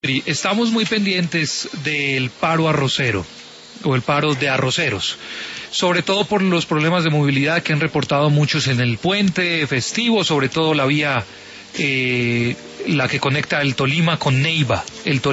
Estamos muy pendientes del paro arrocero o el paro de arroceros, sobre todo por los problemas de movilidad que han reportado muchos en el puente festivo, sobre todo la vía la que conecta el Tolima con Neiva,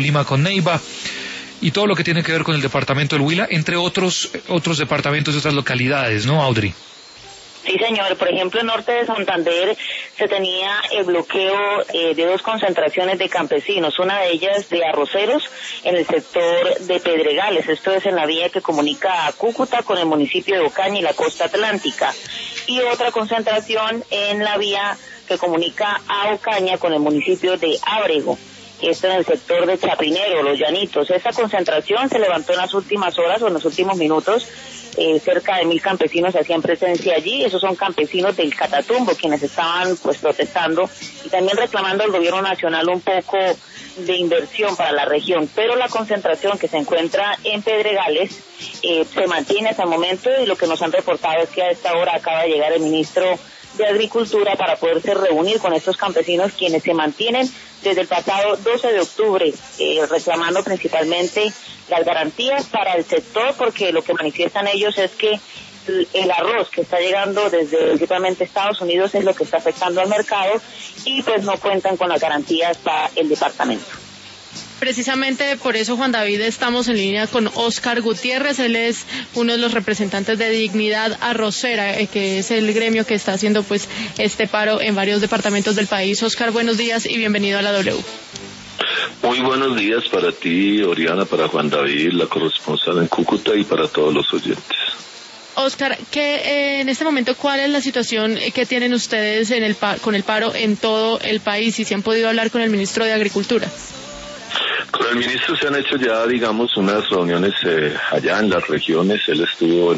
y todo lo que tiene que ver con el departamento del Huila, entre otros departamentos de otras localidades, ¿no, Audrey? Sí, señor. Por ejemplo, en norte de Santander se tenía el bloqueo de dos concentraciones de campesinos, una de ellas de arroceros en el sector de Pedregales, esto es en la vía que comunica a Cúcuta con el municipio de Ocaña y la costa atlántica, y otra concentración en la vía que comunica a Ocaña con el municipio de Ábrego, esto en el sector de Chapinero, Los Llanitos. Esta concentración se levantó en las últimas horas o en los últimos minutos. Cerca de 1.000 campesinos hacían presencia allí. Esos son campesinos del Catatumbo quienes estaban protestando y también reclamando al gobierno nacional un poco de inversión para la región, pero la concentración que se encuentra en Pedregales se mantiene hasta el momento, y lo que nos han reportado es que a esta hora acaba de llegar el ministro de Agricultura para poderse reunir con estos campesinos quienes se mantienen desde el pasado 12 de octubre reclamando principalmente las garantías para el sector, porque lo que manifiestan ellos es que el arroz que está llegando desde principalmente Estados Unidos es lo que está afectando al mercado y pues no cuentan con las garantías para el departamento. Precisamente por eso, Juan David, estamos en línea con Óscar Gutiérrez. Él es uno de los representantes de Dignidad Arrocera, que es el gremio que está haciendo este paro en varios departamentos del país. Óscar, buenos días y bienvenido a la W. Muy buenos días para ti, Oriana, para Juan David, la corresponsal en Cúcuta, y para todos los oyentes. Óscar, en este momento, ¿cuál es la situación que tienen ustedes con el paro en todo el país, y si han podido hablar con el ministro de Agricultura? Con el ministro se han hecho ya, digamos, unas reuniones allá en las regiones. Él estuvo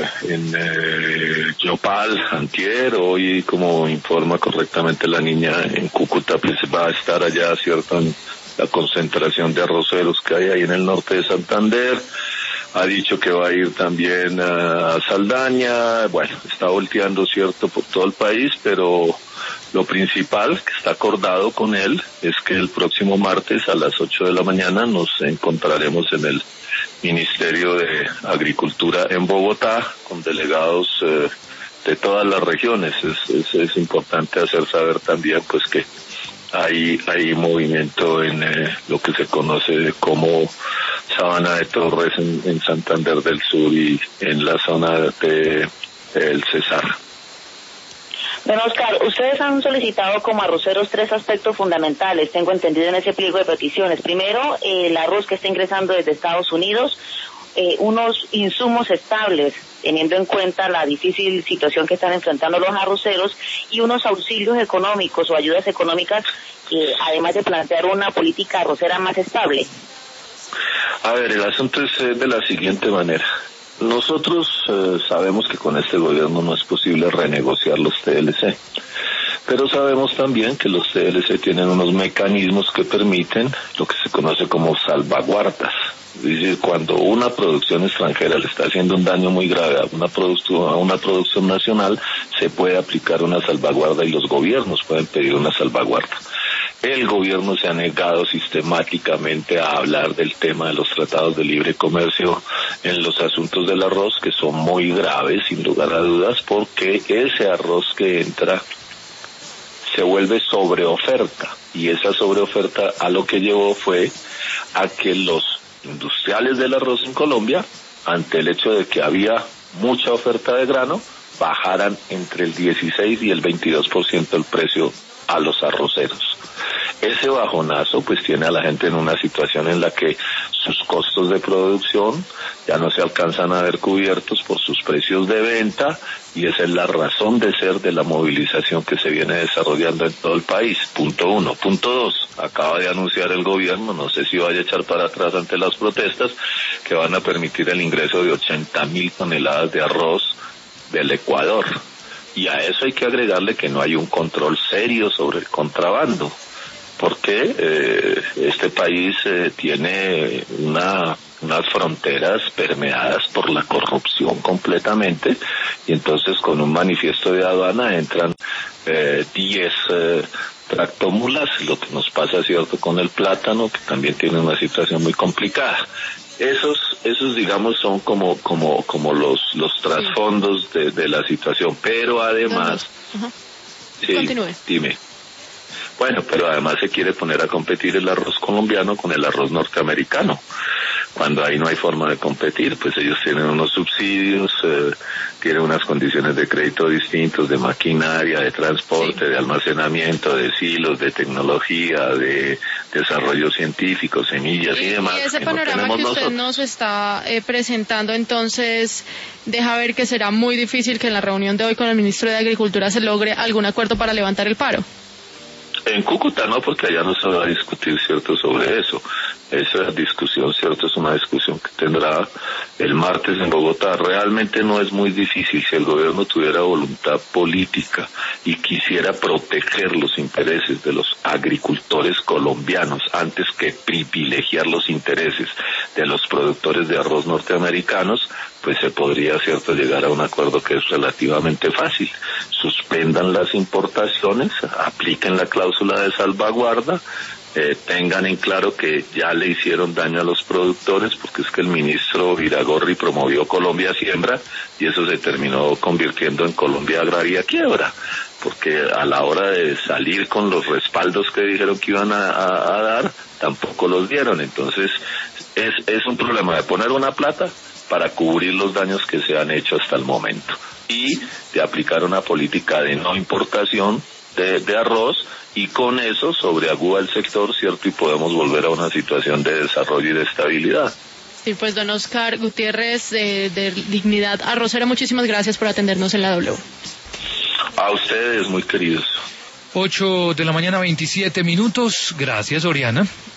en Yopal, antier. Hoy, como informa correctamente la niña, en Cúcuta pues va a estar allá, ¿cierto?, en la concentración de arroceros que hay ahí en el norte de Santander. Ha dicho que va a ir también a Saldaña. Bueno, está volteando, ¿cierto?, por todo el país, pero lo principal que está acordado con él es que el próximo martes a las 8 de la mañana nos encontraremos en el Ministerio de Agricultura en Bogotá con delegados de todas las regiones. Es importante hacer saber también pues que hay movimiento en lo que se conoce como Sabana de Torres en Santander del Sur y en la zona de el Cesar. Don Óscar, ustedes han solicitado como arroceros 3 aspectos fundamentales, tengo entendido en ese pliego de peticiones. Primero, el arroz que está ingresando desde Estados Unidos, unos insumos estables, teniendo en cuenta la difícil situación que están enfrentando los arroceros, y unos auxilios económicos o ayudas económicas, además de plantear una política arrocera más estable. A ver, el asunto es de la siguiente manera. Nosotros sabemos que con este gobierno no es posible renegociar los TLC, pero sabemos también que los TLC tienen unos mecanismos que permiten lo que se conoce como salvaguardas. Es decir, cuando una producción extranjera le está haciendo un daño muy grave a una producción nacional, se puede aplicar una salvaguarda y los gobiernos pueden pedir una salvaguarda. El gobierno se ha negado sistemáticamente a hablar del tema de los tratados de libre comercio en los asuntos del arroz, que son muy graves, sin lugar a dudas, porque ese arroz que entra se vuelve sobreoferta, y esa sobreoferta a lo que llevó fue a que los industriales del arroz en Colombia, ante el hecho de que había mucha oferta de grano, bajaran entre el 16 y el 22% el precio a los arroceros. Ese bajonazo pues tiene a la gente en una situación en la que sus costos de producción ya no se alcanzan a ver cubiertos por sus precios de venta, y esa es la razón de ser de la movilización que se viene desarrollando en todo el país. Punto 1. Punto 2. Acaba de anunciar el gobierno, no sé si vaya a echar para atrás ante las protestas, que van a permitir el ingreso de 80.000 toneladas de arroz del Ecuador. Y a eso hay que agregarle que no hay un control serio sobre el contrabando, porque este país tiene unas fronteras permeadas por la corrupción completamente, y entonces con un manifiesto de aduana entran 10 tractomulas, lo que nos pasa, cierto, con el plátano, que también tiene una situación muy complicada. Esos digamos son como los trasfondos de la situación, pero además sí, continúe. Dime. Bueno, pero además se quiere poner a competir el arroz colombiano con el arroz norteamericano. Cuando ahí no hay forma de competir, pues ellos tienen unos subsidios, tienen unas condiciones de crédito distintos, de maquinaria, de transporte, sí, de almacenamiento, de silos, de tecnología, de desarrollo científico, semillas y demás. Y ese panorama que usted nos está presentando, entonces, deja ver que será muy difícil que en la reunión de hoy con el ministro de Agricultura se logre algún acuerdo para levantar el paro. En Cúcuta no, porque allá no se va a discutir, cierto, sobre eso. Esa discusión, cierto, es una discusión que tendrá el martes en Bogotá. Realmente no es muy difícil. Si el gobierno tuviera voluntad política y quisiera proteger los intereses de los agricultores colombianos antes que privilegiar los intereses de los productores de arroz norteamericanos, pues se podría, cierto, llegar a un acuerdo que es relativamente fácil. Suspendan las importaciones, apliquen la cláusula de salvaguarda, tengan en claro que ya le hicieron daño a los productores, porque es que el ministro Iragorri promovió Colombia Siembra y eso se terminó convirtiendo en Colombia Agraria Quiebra, porque a la hora de salir con los respaldos que dijeron que iban a dar, tampoco los dieron. Entonces es un problema de poner una plata para cubrir los daños que se han hecho hasta el momento y de aplicar una política de no importación de arroz, y con eso sobreagúa el sector, cierto, y podemos volver a una situación de desarrollo y de estabilidad. Sí, pues don Oscar Gutiérrez de Dignidad Arrocera, muchísimas gracias por atendernos en la W. A ustedes, muy queridos. 8 de la mañana, 27 minutos. Gracias, Oriana.